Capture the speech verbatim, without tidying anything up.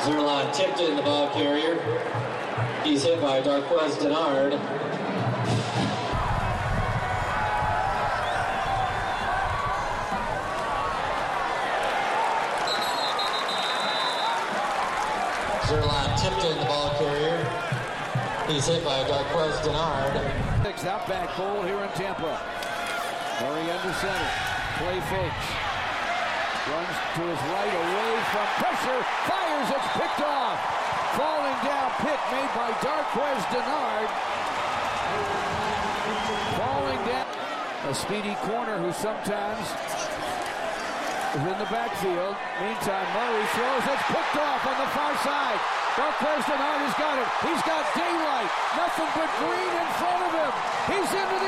Zerlot tipped it in the ball carrier. He's hit by Darquez Denard. Zerlot tipped it in the ball carrier. He's hit by Darquez Denard. Six outback bowl here in Tampa. Murray under center. Play fakes. Runs to his right, away from pressure. Fires, it's picked off. Falling down, pick made by Darquez Denard. Falling down. A speedy corner who sometimes is in the backfield. Meantime, Murray throws, it's picked off on the far side. Darquez Denard has got it. He's got daylight. Nothing but green in front of him. He's into the